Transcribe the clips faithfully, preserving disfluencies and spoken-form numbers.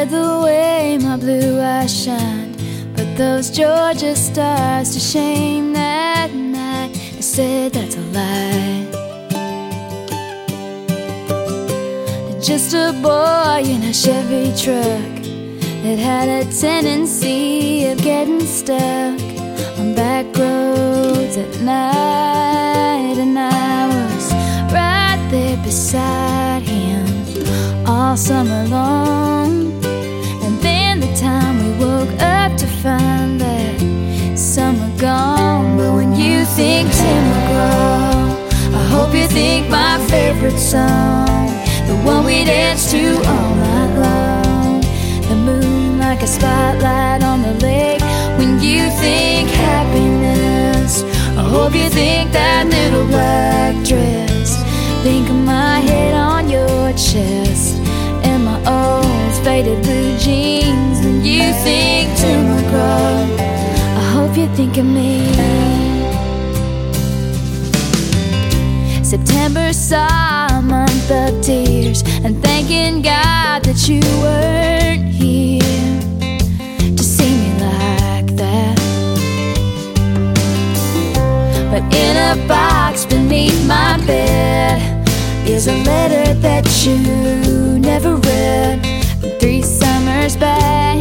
said the way my blue eyes shined put those Georgia stars to shame that night. I said that's a lie. Just a boy in a Chevy truck that had a tendency of getting stuck on back roads at night, and I was right there beside him all summer long. And then the time we woke up to find that summer gone. But when you think Tim McGraw, I hope you think my favorite song, the one we dance to all night long. The moon like a spotlight on the lake. When you think happiness, I hope you think that little black dress. Think of my head on your chest and my old faded blue jeans. When you think Tim McGraw, I hope you think of me. September saw a month of tears, and thanking God that you weren't here to see me like that. But in a box beneath my bed is a letter that you never read from three summers back.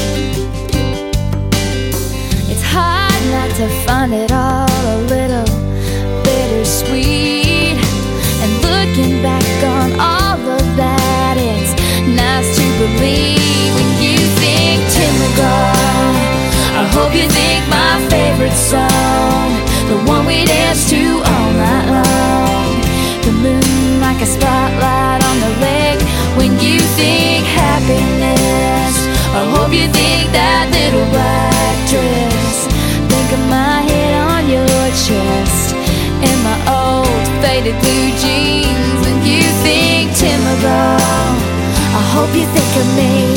It's hard not to find it all a little bittersweet. And looking back on all of that, it's nice to believe. When you think Tim McGraw, I hope you think my favorite song, the one we dance to all night long. The moon like a spotlight on the lake. When you think happiness, I hope you think that little black dress. Think of my head on your chest and my old faded blue jeans. When you think Tim McGraw, I hope you think of me.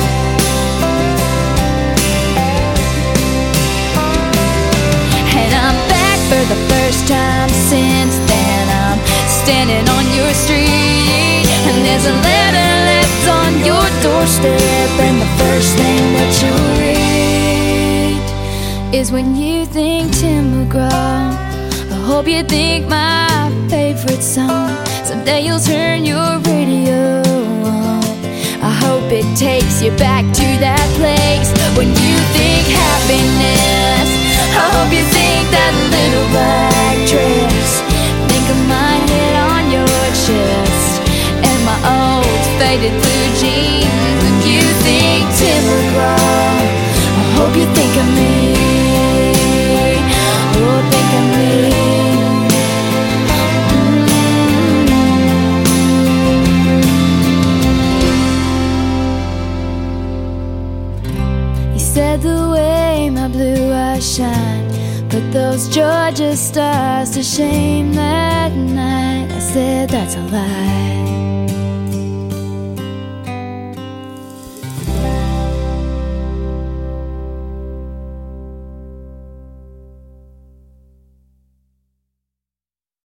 And I'm back for the first time since then. I'm standing on your street, and there's a letter left on your doorstep, and the first thing that you read is when you think Tim McGraw, I hope you think my favorite song. Someday you'll turn your radio on. I hope it takes you back to that place when you think happiness. I hope you think that little black dress. Think of my head on your chest and my old faded blue jeans. When you think Tim McGraw, I hope you think of me. Oh, think of me. Said the way my blue eyes shine put those Georgia stars to shame that night. I said that's a lie.